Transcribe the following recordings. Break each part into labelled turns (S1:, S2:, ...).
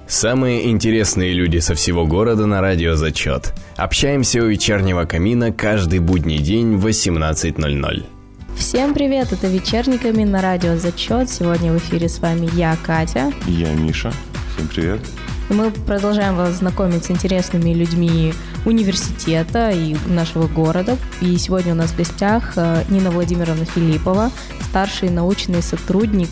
S1: Самые интересные люди со всего города на радио «Зачет». Общаемся у вечернего камина каждый будний день в 18:00.
S2: Всем привет, это вечерний камин на радио «Зачет». Сегодня в эфире с вами я, Катя.
S3: И я, Миша. Всем привет.
S2: И мы продолжаем вас знакомить с интересными людьми университета и нашего города. И сегодня у нас в гостях Нина Владимировна Филиппова, старший научный сотрудник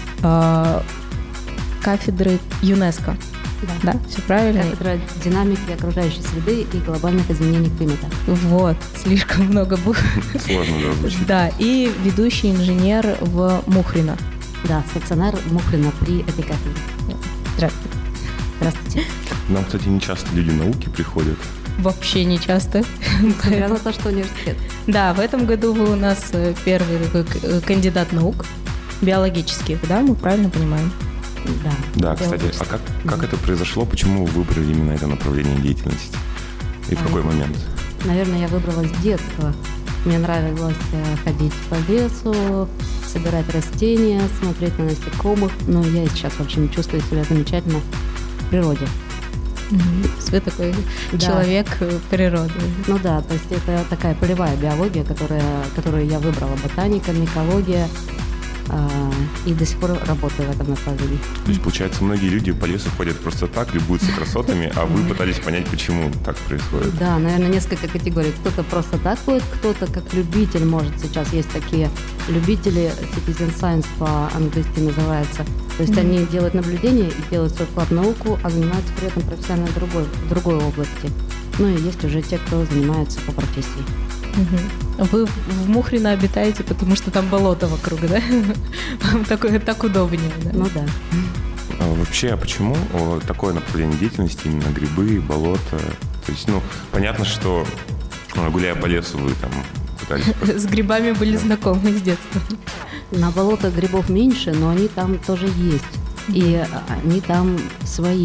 S2: кафедры ЮНЕСКО. Да, все правильно?
S4: Кафедра динамики окружающей среды и глобальных изменений климата.
S2: Вот, слишком много букв.
S3: Сложно, да, звучит.
S2: Да, и ведущий инженер в Мухрино.
S4: Да, стационар Мухрино при этой кафедре.
S2: Здравствуйте.
S4: Здравствуйте.
S3: Нам, кстати, не часто люди науки приходят.
S2: Вообще не часто.
S4: Несмотря на то, что университет.
S2: Да, в этом году вы у нас первый такой кандидат наук биологических, да, мы правильно понимаем?
S3: Да, кстати, а как это произошло? Почему вы выбрали именно это направление деятельности? И в какой момент?
S4: Наверное, я выбрала с детства. Мне нравилось ходить по лесу, собирать растения, смотреть на насекомых. Но я и сейчас вообще не чувствую себя замечательно в природе.
S2: Вы такой человек природы.
S4: Ну да, то есть это такая полевая биология, которую я выбрала. Ботаника, микология. И до сих пор работаю в этом направлении.
S3: То есть, получается, многие люди по лесу ходят просто так, любуются красотами, а вы пытались понять, почему так происходит.
S4: Да, наверное, несколько категорий. Кто-то просто так ходит, кто-то как любитель, может, сейчас есть такие любители, citizen science по-английски называется. То есть они делают наблюдения и делают свой вклад в науку, а занимаются при этом профессионально в другой области. Ну и есть уже те, кто занимается по профессии.
S2: Вы в Мухрино обитаете, потому что там болото вокруг, да? Вам так удобнее, да?
S4: Ну да.
S3: Вообще, а почему такое направление деятельности, именно грибы, болото? То есть, понятно, что гуляя по лесу, вы там пытались...
S2: С грибами были знакомы с детства.
S4: На болотах грибов меньше, но они там тоже есть. И они там свои.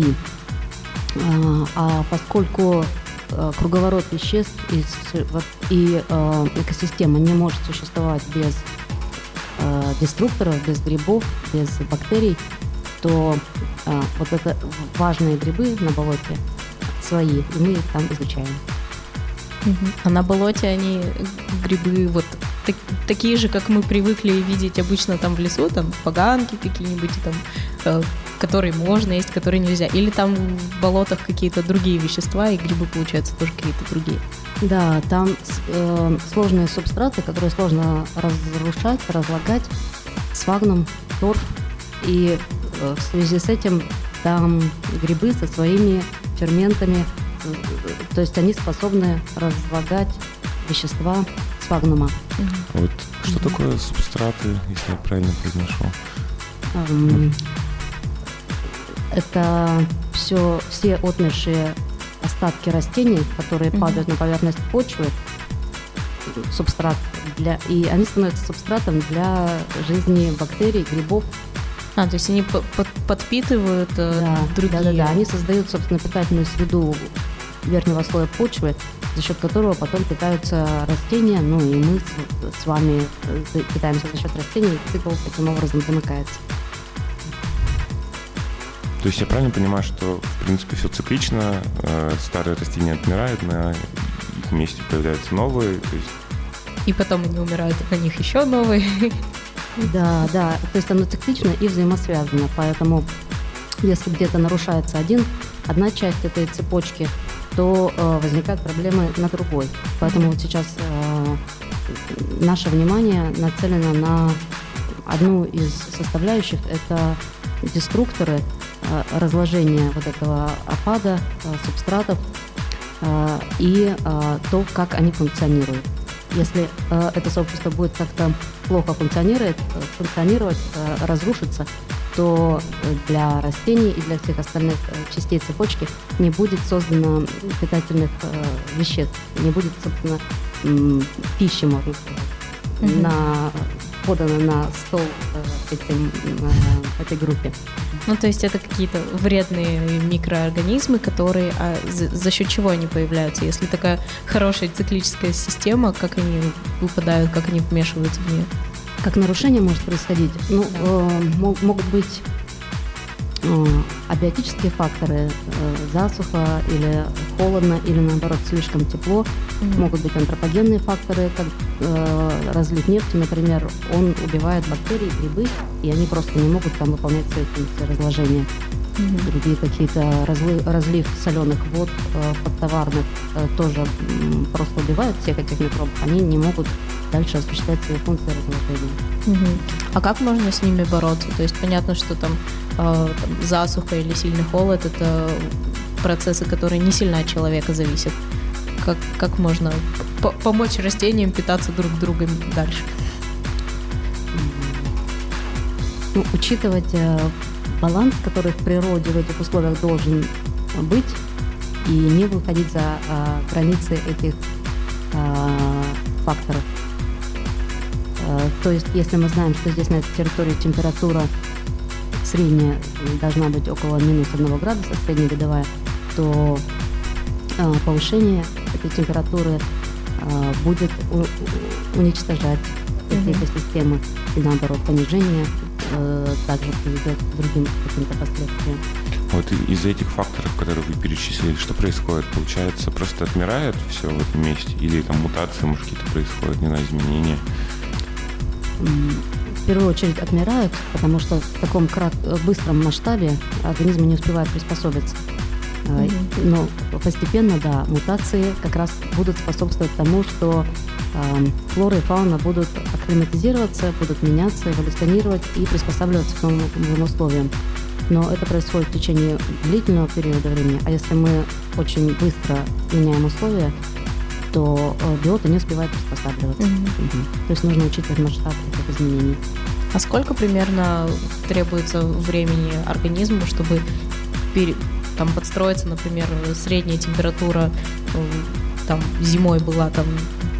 S4: А поскольку круговорот веществ и экосистема не может существовать без деструкторов, без грибов, без бактерий, то вот это важные грибы на болоте свои, и мы их там изучаем.
S2: А на болоте они грибы вот такие же, как мы привыкли видеть обычно там в лесу, там поганки какие-нибудь, там, которые можно есть, которые нельзя. Или там в болотах какие-то другие вещества, и грибы, получаются, тоже какие-то другие.
S4: Да, там сложные субстраты, которые сложно разрушать, разлагать, сфагнум, торф. И в связи с этим там грибы со своими ферментами, то есть они способны разлагать вещества сфагнума.
S3: Вот что такое субстраты, если я правильно произношу?
S4: Это все отмершие остатки растений, которые падают на поверхность почвы, субстрат и они становятся субстратом для жизни бактерий, грибов.
S2: То есть они подпитывают другие.
S4: Да, они создают, собственно, питательную среду верхнего слоя почвы, за счет которого потом питаются растения, и мы с вами питаемся за счет растений, и цикл таким образом замыкается.
S3: То есть я правильно понимаю, что, в принципе, все циклично, старые растения отмирают, на их месте появляются новые, то есть...
S2: И потом они умирают, на них еще новые.
S4: Да, то есть оно циклично и взаимосвязано, поэтому если где-то нарушается одна часть этой цепочки, то возникают проблемы на другой. Поэтому вот сейчас наше внимание нацелено на одну из составляющих, это деструкторы, разложения вот этого опада, субстратов и то, как они функционируют. Если это сообщество будет как-то плохо функционировать, разрушиться, то для растений и для всех остальных частей цепочки не будет создано питательных веществ, не будет, собственно, пищи, можно сказать, подано на стол этой группе.
S2: То есть это какие-то вредные микроорганизмы, которые за счет чего они появляются? Если такая хорошая циклическая система, как они выпадают, как они вмешиваются в нее?
S4: Как нарушение может происходить? Могут быть Абиотические факторы, засуха или холодно, или наоборот слишком тепло, могут быть антропогенные факторы, как разлив нефти, например, он убивает бактерии, грибы, и они просто не могут там выполнять свои функции разложения. Другие какие-то разлив соленых вод подтоварных тоже просто убивают всех этих микробов, они не могут дальше осуществлять свои функции разложения.
S2: А как можно с ними бороться? То есть понятно, что там засуха или сильный холод — это процессы, которые не сильно от человека зависят. Как можно помочь растениям питаться друг другом дальше?
S4: Учитывать баланс, который в природе в этих условиях должен быть, и не выходить за границы этих факторов. То есть, если мы знаем, что здесь на этой территории температура средняя должна быть около минус 1 градуса, среднегодовая, то повышение этой температуры будет уничтожать эти экосистемы, и наоборот, понижение также приведет к другим каким-то последствиям.
S3: Вот из-за этих факторов, которые вы перечислили, что происходит? Получается, просто отмирает все в этом месте? Или там мутации, может, какие-то происходят, не знаю, изменения?
S4: В первую очередь отмирают, потому что в таком быстром масштабе организмы не успевают приспособиться. Но постепенно, да, мутации как раз будут способствовать тому, что флора и фауна будут акклиматизироваться, будут меняться, эволюционировать и приспосабливаться к новым условиям. Но это происходит в течение длительного периода времени. А если мы очень быстро меняем условия, то биота не успевает приспосабливаться. То есть нужно учитывать масштаб этих изменений.
S2: А сколько примерно требуется времени организму, чтобы там подстроиться, например, средняя температура там зимой была там...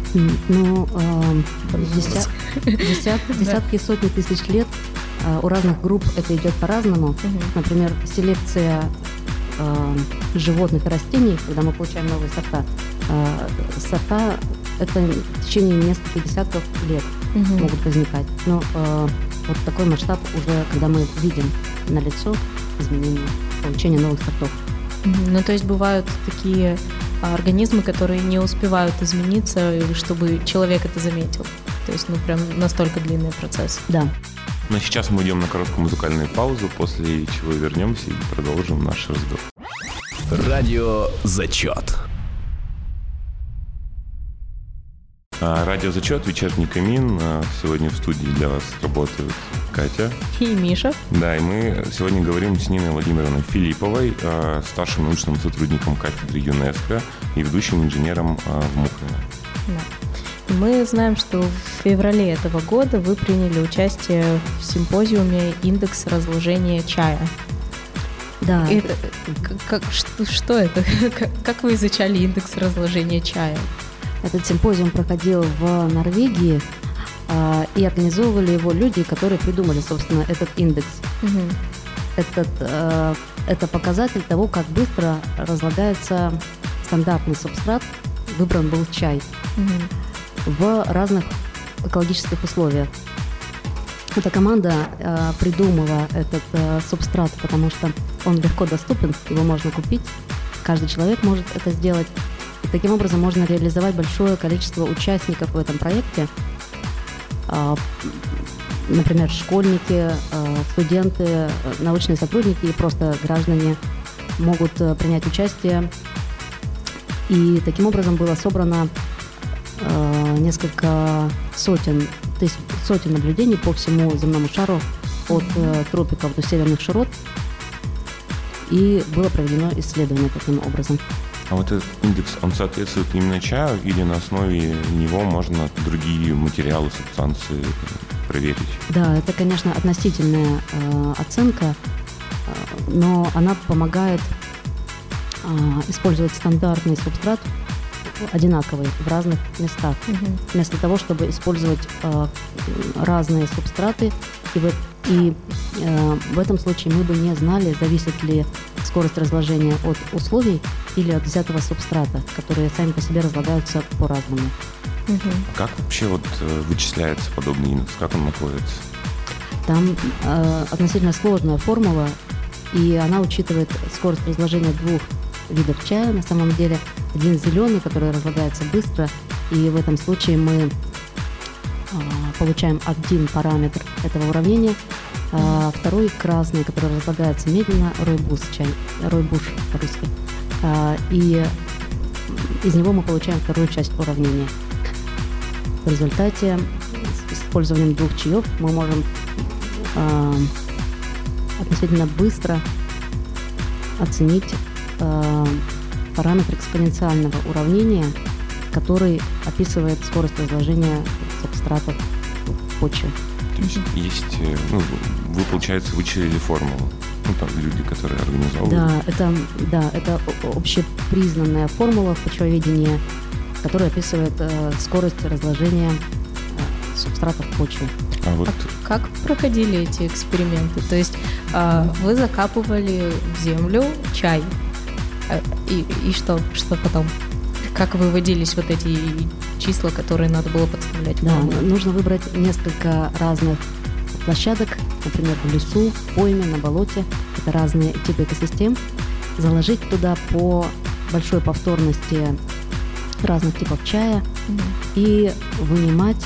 S4: Десятки и сотни тысяч лет. У разных групп это идет по-разному. Например, селекция животных и растений, когда мы получаем новые сорта, это в течение нескольких десятков лет могут возникать. Но вот такой масштаб уже, когда мы видим налицо изменения, получение новых сортов.
S2: Ну, то есть бывают такие организмы, которые не успевают измениться, чтобы человек это заметил. То есть, прям настолько длинный процесс.
S4: Да.
S3: Но сейчас мы идем на короткую музыкальную паузу, после чего вернемся и продолжим наш разговор.
S1: Радио «Зачет».
S3: Радио «Зачет», вечерний камин. Сегодня в студии для вас работают Катя
S2: и Миша.
S3: Да, и мы сегодня говорим с Ниной Владимировной Филипповой, старшим научным сотрудником кафедры ЮНЕСКО и ведущим инженером в МУХНИ.
S2: Да. Мы знаем, что в феврале этого года вы приняли участие в симпозиуме «Индекс разложения чая».
S4: Да.
S2: Это, что это? Как вы изучали индекс разложения чая?
S4: Этот симпозиум проходил в Норвегии, и организовывали его люди, которые придумали, собственно, этот индекс. Это показатель того, как быстро разлагается стандартный субстрат, выбран был чай, в разных экологических условиях. Эта команда придумала этот субстрат, потому что он легко доступен, его можно купить, каждый человек может это сделать. И таким образом можно реализовать большое количество участников в этом проекте. Например, школьники, студенты, научные сотрудники и просто граждане могут принять участие. И таким образом было собрано несколько сотен наблюдений по всему земному шару от тропиков до северных широт. И было проведено исследование таким образом.
S3: А вот этот индекс, он соответствует именно чаю или на основе него можно другие материалы, субстанции проверить? Да,
S4: это, конечно, относительная оценка, но она помогает использовать стандартный субстрат одинаковый в разных местах. Вместо того, чтобы использовать разные субстраты, и в этом случае мы бы не знали, зависит ли скорость разложения от условий или от взятого субстрата, которые сами по себе разлагаются по-разному.
S3: Как вообще вычисляется подобный индекс? Как он находится?
S4: Там относительно сложная формула, И она учитывает скорость разложения двух видов чая. На самом деле один зеленый, который разлагается быстро, и в этом случае мы получаем один параметр этого уравнения. Второй красный, который разлагается медленно, ройбуш по-русски. И из него мы получаем вторую часть уравнения. В результате с использованием двух чаев мы можем относительно быстро оценить параметр экспоненциального уравнения, который описывает скорость разложения субстратов в почве.
S3: То есть вы, получается, вычислили формулу. Там люди, которые организовывают.
S4: Это общепризнанная формула в почвоведении, которая описывает скорость разложения субстратов в почве.
S2: Как проходили эти эксперименты? То есть вы закапывали в землю чай, и что потом? Как выводились вот эти числа, которые надо было подставлять?
S4: Да, нужно выбрать несколько разных площадок, например, в лесу, в пойме, на болоте. Это разные типы экосистем. Заложить туда по большой повторности разных типов чая и вынимать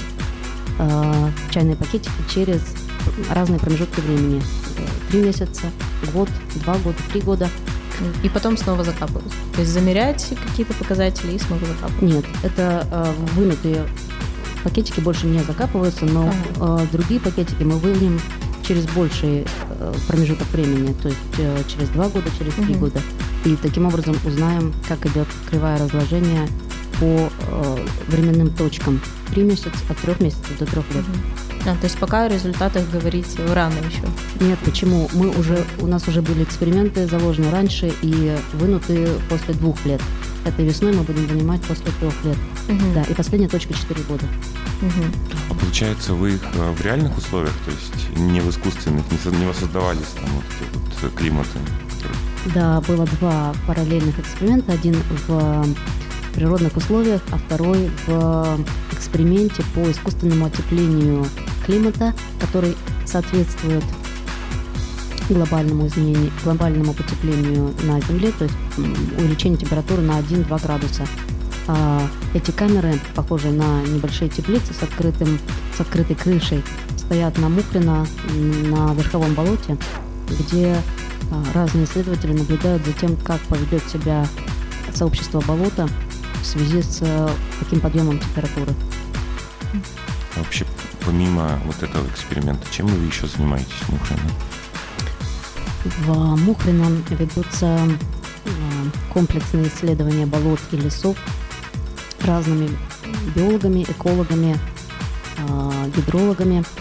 S4: чайные пакетики через разные промежутки времени. 3 месяца, год, 2 года, 3 года.
S2: И потом снова закапывать. То есть замерять какие-то показатели и снова закапывать.
S4: Нет, это вынутые пакетики больше не закапываются, но другие пакетики мы выльем через больший промежуток времени, то есть через 2 года, через 3 года. И таким образом узнаем, как идет кривая разложения по временным точкам. 3 месяца, от 3 месяцев до 3 лет.
S2: То есть пока о результатах говорить рано еще.
S4: Нет, почему? У нас уже были эксперименты заложены раньше и вынуты после 2 лет. Этой весной мы будем вынимать после 3 лет. Да, и последняя точка 4 года.
S3: А получается, вы их в реальных условиях, то есть не в искусственных, не воссоздавались там вот эти вот климаты?
S4: Да, было 2 параллельных эксперимента. Один в природных условиях, а второй в эксперименте по искусственному отеплению климата, который соответствует глобальному потеплению на Земле, то есть увеличению температуры на 1-2 градуса. Эти камеры, похожие на небольшие теплицы с открытой крышей, стоят на Мухрино, на верховом болоте, где разные исследователи наблюдают за тем, как поведет себя сообщество болота в связи с таким подъемом температуры.
S3: Вообще, помимо вот этого эксперимента, чем вы еще занимаетесь в Мухрино?
S4: В Мухрино ведутся комплексные исследования болот и лесов разными биологами, экологами, гидрологами.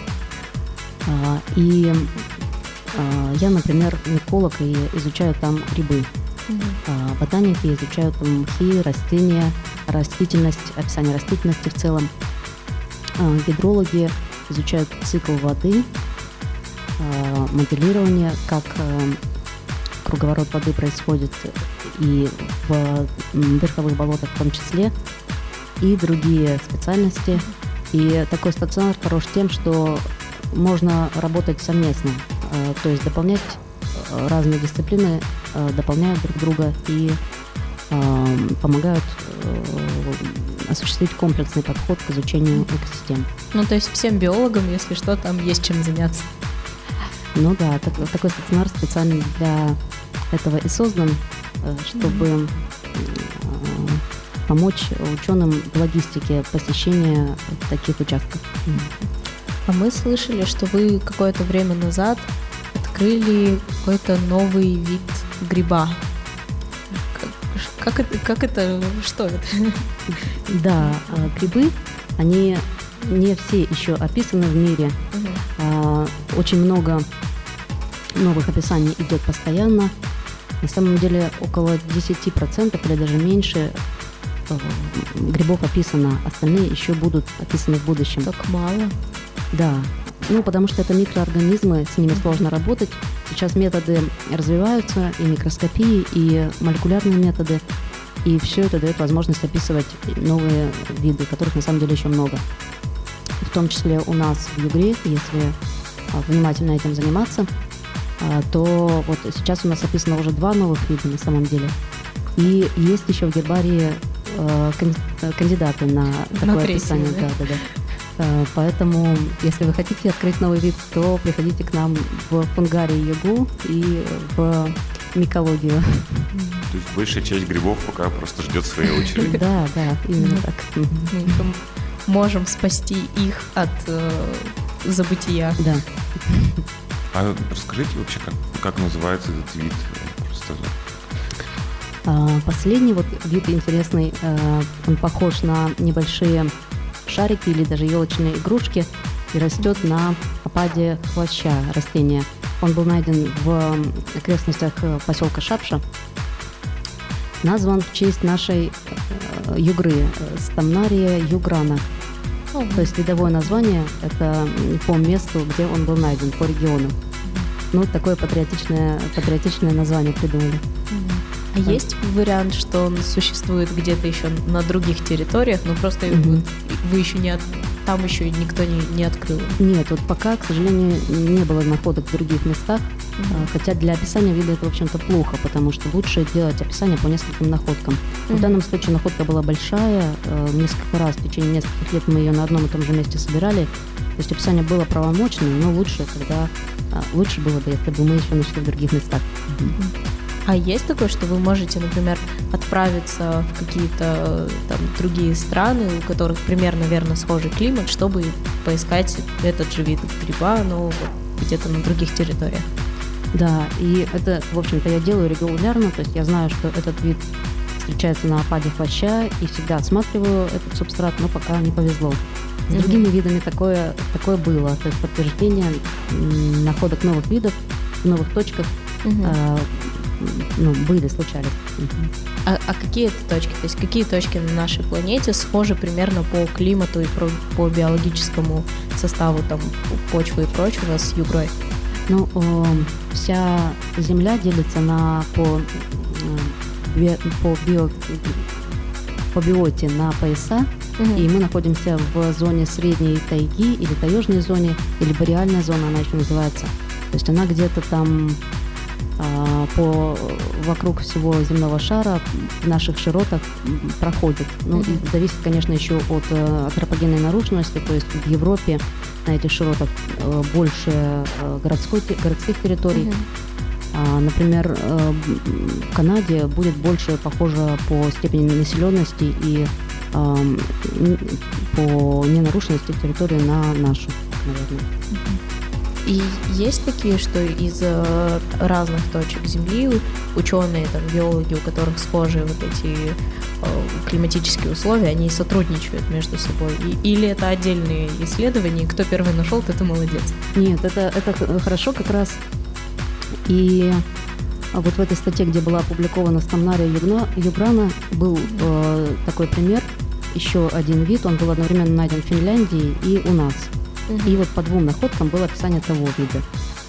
S4: И я, например, миколог и изучаю там грибы. Ботаники изучают мхи, растения, растительность, описание растительности в целом. Гидрологи изучают цикл воды, моделирование, как круговорот воды происходит и в верховых болотах в том числе, и другие специальности. И такой стационар хорош тем, что можно работать совместно, то есть дополнять разные дисциплины, дополняют друг друга и помогают осуществить комплексный подход к изучению экосистем.
S2: То есть всем биологам, если что, там есть чем заняться.
S4: Ну да, такой стационар специально для этого и создан, чтобы помочь ученым в логистике посещения таких участков.
S2: А мы слышали, что вы какое-то время назад открыли какой-то новый вид гриба. Как это? Что это?
S4: Да, грибы, они не все еще описаны в мире. Очень много новых описаний идет постоянно. На самом деле около 10% или даже меньше грибов описано. Остальные еще будут описаны в будущем.
S2: Так мало?
S4: Да. Потому что это микроорганизмы, с ними сложно работать. Сейчас методы развиваются, и микроскопии, и молекулярные методы. И все это дает возможность описывать новые виды, которых на самом деле еще много. В том числе у нас в Югре, если внимательно этим заниматься, то вот сейчас у нас описано уже 2 новых вида на самом деле. И есть еще в гербарии кандидаты на такое описание. Да. Поэтому, если вы хотите открыть новый вид, то приходите к нам в фунгарий ЮГУ и в микологию.
S3: То есть большая часть грибов пока просто ждет своей очереди.
S4: Да, именно так.
S2: Мы можем спасти их от забытия.
S4: Да.
S3: А расскажите вообще, как называется этот вид? Просто...
S4: Последний вот вид интересный, он похож на небольшие шарики или даже елочные игрушки и растет на опаде хвоща растения. Он был найден в окрестностях поселка Шапша. Назван в честь нашей югры, стамнария юграна. То есть видовое название – это по месту, где он был найден, по региону. Ну, такое патриотичное название придумали.
S2: А есть вариант, что он существует где-то еще на других территориях, но просто вы еще там еще никто не открыл?
S4: Нет, вот пока, к сожалению, не было находок в других местах, хотя для описания вида это, в общем-то, плохо, потому что лучше делать описание по нескольким находкам. В данном случае находка была большая, несколько раз в течение нескольких лет мы ее на одном и том же месте собирали, то есть описание было правомочным, но лучше было бы, если бы мы еще нашли в других местах.
S2: А есть такое, что вы можете, например, отправиться в какие-то там другие страны, у которых примерно, наверное, схожий климат, чтобы поискать этот же вид гриба, но где-то на других территориях?
S4: Да, и это, в общем-то, я делаю регулярно, то есть я знаю, что этот вид встречается на опаде хвоща, и всегда осматриваю этот субстрат, но пока не повезло. С другими видами такое было, то есть подтверждение находок новых видов в новых точках случались.
S2: А какие это точки? То есть какие точки на нашей планете схожи примерно по климату и по биологическому составу там, почвы и прочего с югрой?
S4: Ну, вся Земля делится по биоте на пояса, и мы находимся в зоне средней тайги или таежной зоне, или бореальная зона, она еще называется. То есть она где-то там вокруг всего земного шара в наших широтах проходит. Ну, и зависит, конечно, еще от антропогенной нарушенности, то есть в Европе на этих широтах больше городских территорий. Например, в Канаде будет больше похоже по степени населенности и по ненарушенности территории на нашу, наверное.
S2: И есть такие, что из разных точек Земли ученые, там, биологи, у которых схожи вот эти климатические условия, они сотрудничают между собой? Или это отдельные исследования, и кто первый нашел, тот и молодец?
S4: Нет, это хорошо как раз. И вот в этой статье, где была опубликована стамнария юграна, был такой пример, еще один вид, он был одновременно найден в Финляндии и у нас. И вот по 2 находкам было описание того вида.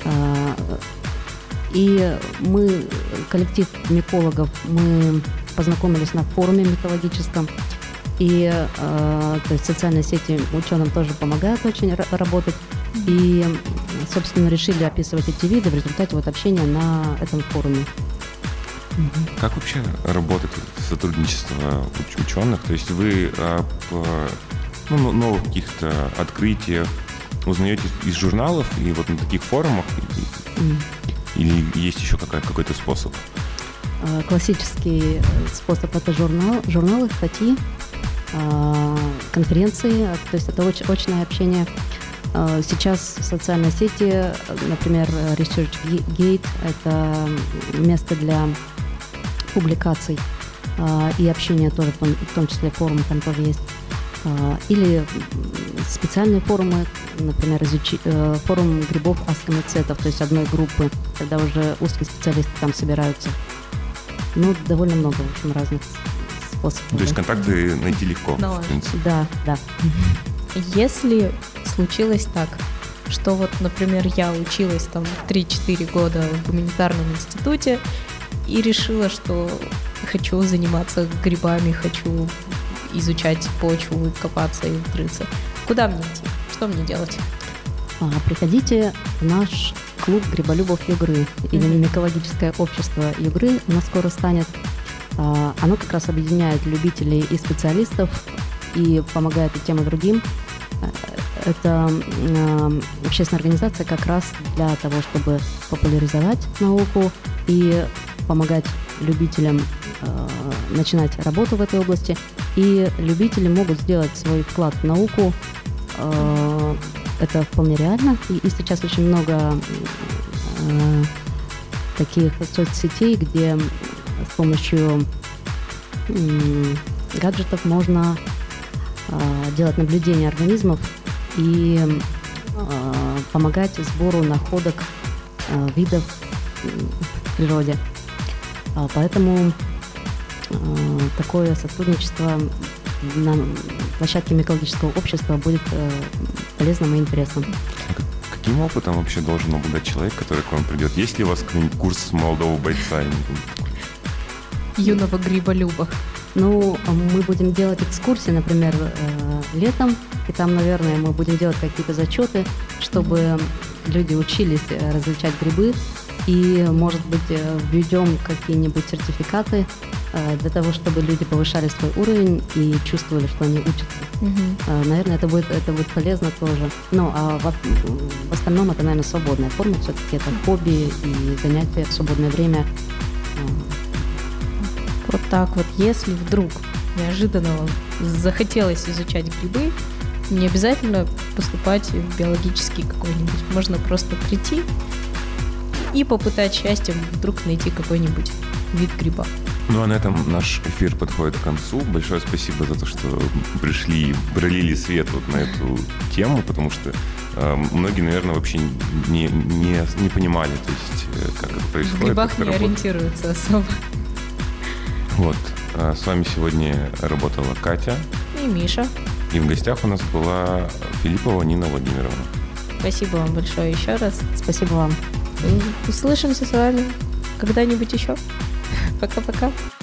S4: И мы, коллектив микологов, мы познакомились на форуме микологическом. И то есть социальные сети ученым тоже помогают очень работать. И, собственно, решили описывать эти виды в результате вот общения на этом форуме.
S3: Как вообще работает сотрудничество ученых? То есть вы новых каких-то открытиях узнаете из журналов и вот на таких форумах? Или есть еще какой-то способ?
S4: Классический способ – это журналы, статьи, конференции, то есть это очное общение. Сейчас социальные сети, например, ResearchGate – это место для публикаций и общения тоже, в том числе форумы там тоже есть. Или специальные форумы, например, форум грибов аскомицетов, то есть одной группы, когда уже узкие специалисты там собираются. Ну, довольно много, в общем, разных способов.
S3: То есть контакты найти легко, в принципе.
S4: Да.
S2: Если случилось так, что вот, например, я училась там 3-4 года в гуманитарном институте и решила, что хочу заниматься грибами, хочу изучать почву, копаться и рыться. Куда мне идти? Что мне делать?
S4: Приходите в наш клуб гриболюбов Югры или микологическое общество Югры у нас скоро станет. Оно как раз объединяет любителей и специалистов и помогает и тем, и другим. Это общественная организация как раз для того, чтобы популяризовать науку и помогать любителям начинать работу в этой области. И любители могут сделать свой вклад в науку. Это вполне реально. И сейчас очень много таких соцсетей, где с помощью гаджетов можно делать наблюдение организмов и помогать сбору находок видов в природе. Поэтому такое сотрудничество на площадке микологического общества будет полезным и интересным.
S3: Каким опытом вообще должен обладать человек, который к вам придет? Есть ли у вас какой-нибудь курс молодого бойца?
S2: Юного гриболюба.
S4: Ну, мы будем делать экскурсии, например, летом, и там, наверное, мы будем делать какие-то зачеты, чтобы люди учились различать грибы, и, может быть, введем какие-нибудь сертификаты для того, чтобы люди повышали свой уровень и чувствовали, что они учатся. Наверное, это будет полезно тоже. Ну, а в остальном это, наверное, свободная форма, все-таки это хобби и занятия в свободное время.
S2: Вот так вот, если вдруг неожиданно вам захотелось изучать грибы, не обязательно поступать в биологический какой-нибудь. Можно просто прийти и попытать счастьем вдруг найти какой-нибудь вид гриба.
S3: Ну а на этом наш эфир подходит к концу. Большое спасибо за то, что пришли и пролили свет вот на эту тему, потому что многие, наверное, вообще не понимали, то есть, как это происходит.
S2: В грибах не ориентируются особо.
S3: Вот. С вами сегодня работала Катя
S2: и Миша.
S3: И в гостях у нас была Филиппова Нина Владимировна.
S2: Спасибо вам большое еще раз.
S4: Спасибо вам.
S2: Услышимся с вами когда-нибудь еще. Пока-пока.